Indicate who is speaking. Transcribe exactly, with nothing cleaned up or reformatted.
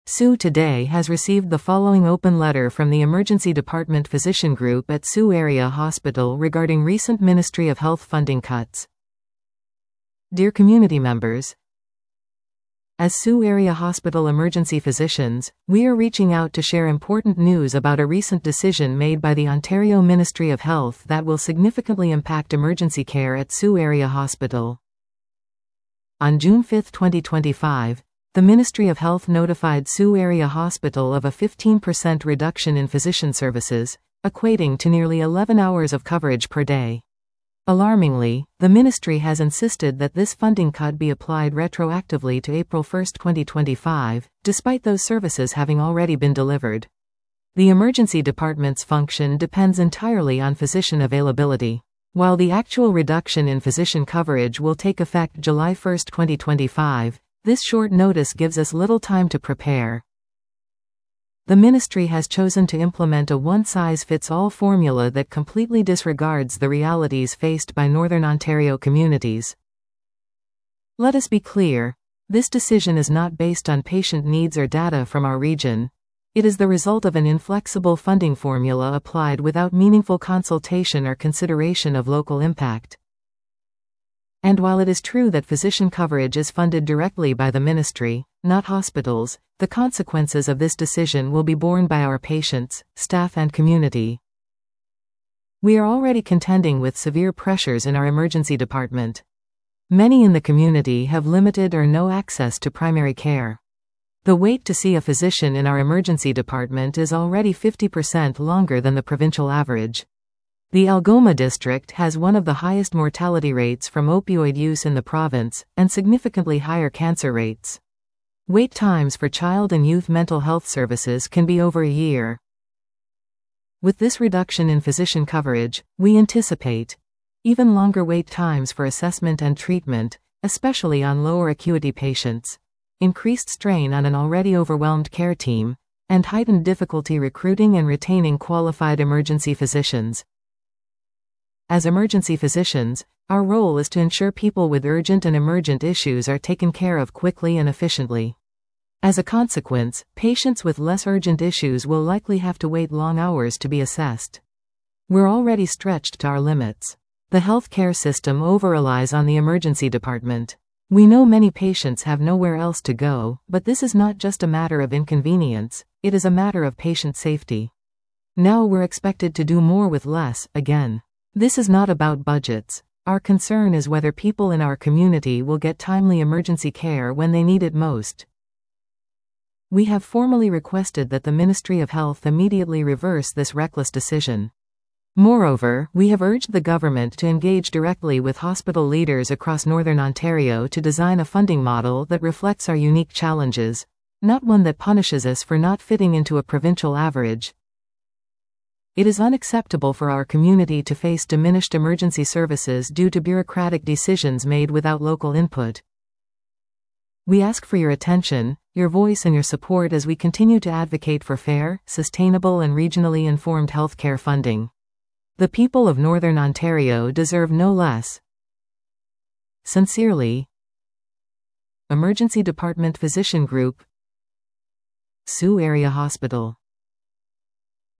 Speaker 1: S U today has received the following open letter from the Emergency Department Physician Group at S U Area Hospital regarding recent Ministry of Health funding cuts. Dear community members, as S U Area Hospital emergency physicians, we are reaching out to share important news about a recent decision made by the Ontario Ministry of Health that will significantly impact emergency care at S U Area Hospital. On June fifth twenty twenty-five, the Ministry of Health notified S U Area Hospital of a fifteen percent reduction in physician services, equating to nearly eleven hours of coverage per day. Alarmingly, the ministry has insisted that this funding cut be applied retroactively to April first twenty twenty-five, despite those services having already been delivered. The emergency department's function depends entirely on physician availability. While the actual reduction in physician coverage will take effect July first twenty twenty-five, this short notice gives us little time to prepare. The ministry has chosen to implement a one-size-fits-all formula that completely disregards the realities faced by Northern Ontario communities. Let us be clear, this decision is not based on patient needs or data from our region. It is the result of an inflexible funding formula applied without meaningful consultation or consideration of local impact. And while it is true that physician coverage is funded directly by the ministry, not hospitals, the consequences of this decision will be borne by our patients, staff and community. We are already contending with severe pressures in our emergency department. Many in the community have limited or no access to primary care. The wait to see a physician in our emergency department is already fifty percent longer than the provincial average. The Algoma district has one of the highest mortality rates from opioid use in the province, and significantly higher cancer rates. Wait times for child and youth mental health services can be over a year. With this reduction in physician coverage, we anticipate even longer wait times for assessment and treatment, especially on lower acuity patients, increased strain on an already overwhelmed care team, and heightened difficulty recruiting and retaining qualified emergency physicians. As emergency physicians, our role is to ensure people with urgent and emergent issues are taken care of quickly and efficiently. As a consequence, patients with less urgent issues will likely have to wait long hours to be assessed. We're already stretched to our limits. The healthcare system over-relies on the emergency department. We know many patients have nowhere else to go, but this is not just a matter of inconvenience, it is a matter of patient safety. Now we're expected to do more with less, again. This is not about budgets. Our concern is whether people in our community will get timely emergency care when they need it most. We have formally requested that the Ministry of Health immediately reverse this reckless decision. Moreover, we have urged the government to engage directly with hospital leaders across Northern Ontario to design a funding model that reflects our unique challenges, not one that punishes us for not fitting into a provincial average. It is unacceptable for our community to face diminished emergency services due to bureaucratic decisions made without local input. We ask for your attention, your voice and your support as we continue to advocate for fair, sustainable and regionally informed healthcare funding. The people of Northern Ontario deserve no less. Sincerely, Emergency Department Physician Group, S U Area Hospital.